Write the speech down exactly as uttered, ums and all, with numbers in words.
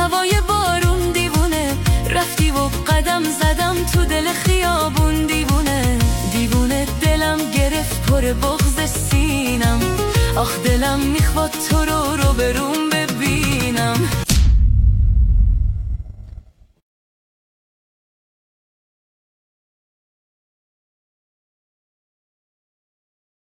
هوای بارون دیوونه، رفتی و قدم زدم تو دل خیابون دیوونه. دیوونه دلم گرفت پر بغض سینم، آخ دلم میخواد تو رو رو بروم ببینم.